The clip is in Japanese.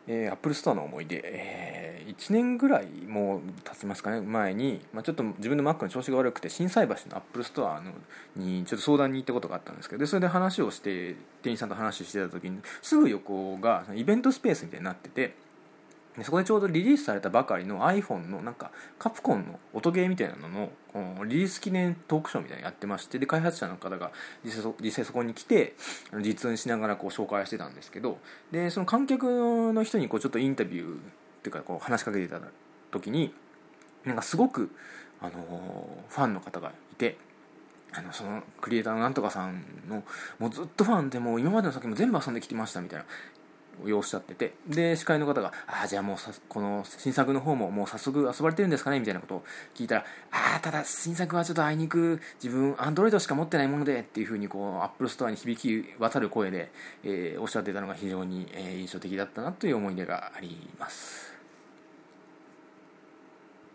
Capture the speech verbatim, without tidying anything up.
えー、Apple Store の思い出、えー、いちねんぐらいもう経ちますかね前に、まあ、ちょっと自分の Mac の調子が悪くて心斎橋の Apple Store のにちょっと相談に行ったことがあったんですけど、でそれで話をして店員さんと話してた時にすぐ横がイベントスペースみたいになってて、でそこでちょうどリリースされたばかりの iPhone のなんかカプコンの音ゲーみたいなののリリース記念トークショーみたいなのやってまして、で開発者の方が実際 そ, 実際そこに来て実演しながらこう紹介してたんですけど、でその観客の人にこうちょっとインタビューっていうかこう話しかけていた時になんかすごく、あのー、ファンの方がいて、あのそのクリエイターのなんとかさんのもうずっとファンでもう今までの作品も全部遊んできてましたみたいなおっしゃってて、で司会の方があじゃあもうさこの新作の方ももう早速遊ばれてるんですかねみたいなことを聞いたら、あただ新作はちょっとあいにく自分 Android しか持ってないものでっていう風にこう Apple Store に響き渡る声で、えー、おっしゃってたのが非常に、えー、印象的だったなという思い出があります。